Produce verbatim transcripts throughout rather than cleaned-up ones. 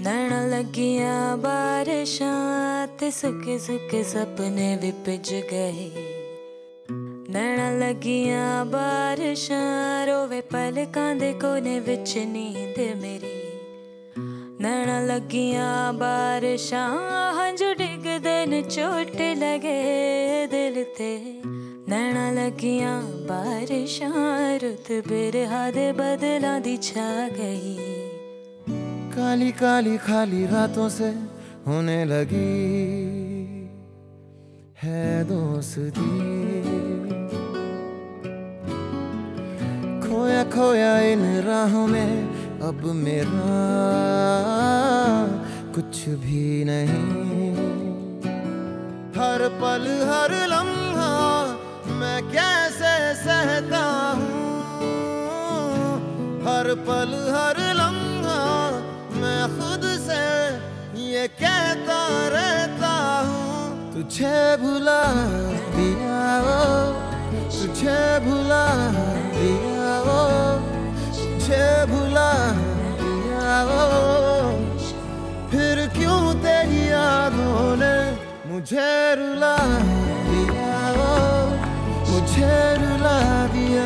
नैना लगियां बारिशां ते सुके सुके सपने भी भिज गए। नैना लगियां बारिशां रोवे पलकां दे कोने विच नींद मेरी। नैना लगियां बारिशां हंझू डिगदे न चोट लगे दिल ते। नैना लगियां बारिशां रुत बिरहा दे बदलां दी छा गई। काली काली खाली रातों से होने लगी है दोस्ती। खोया खोया इन राहों में अब मेरा कुछ भी नहीं। हर पल हर लम्हा मैं कैसे सहता हूँ। हर पल हर लम्हा मैं खुद से ये कहता रहता हूँ। तुझे भुला दिया वो, तुझे भुला दिया वो, तुझे भुला दिया वो। फिर क्यों तेरी यादों ने मुझे रुला दिया वो, मुझे रुला दिया।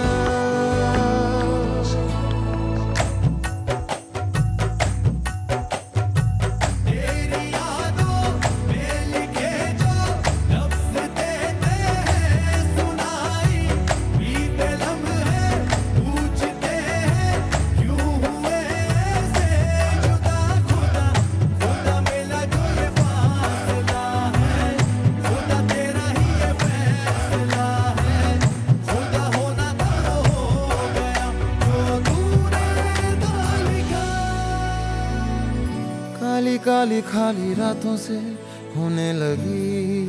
काली काली खाली रातों से होने लगी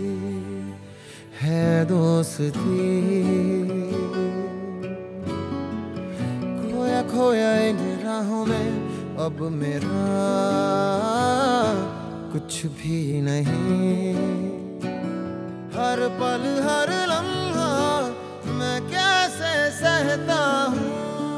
है दोस्ती। खोया खोया इन राहों में अब मेरा कुछ भी नहीं। हर पल हर लम्हा मैं कैसे सहता हूँ।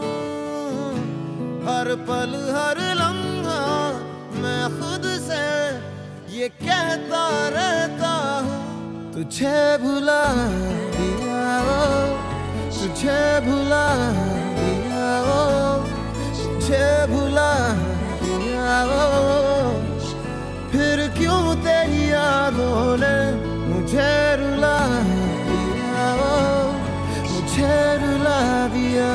हर पल हर लम्हा मैं खुद से ये कहता रहता हूँ। तुझे भुला दिया वो, तुझे भुला दिया वो, तुझे भुला दिया वो। फिर क्यों तेरी यादों ने मुझे रुला दिया वो, मुझे रुला दिया।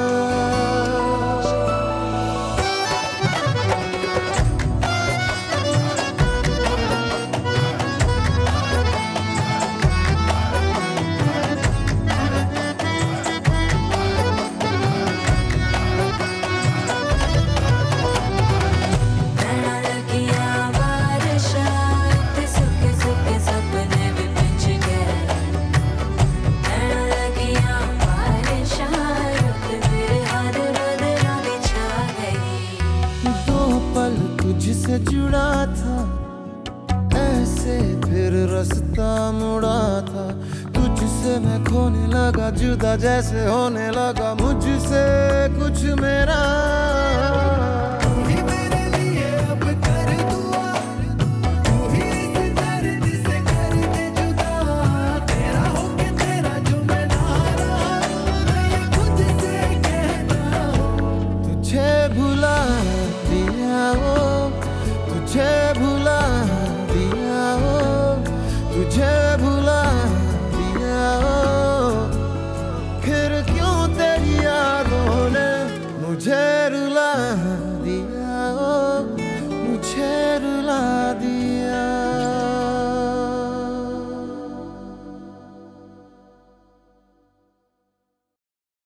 तुझसे जुड़ा था ऐसे फिर रास्ता मुड़ा था। तुझसे मैं खोने लगा जुदा जैसे होने लगा मुझसे कुछ मेरा। तुझे भुला दिया वो, तुझे भुला दिया वो, तुझे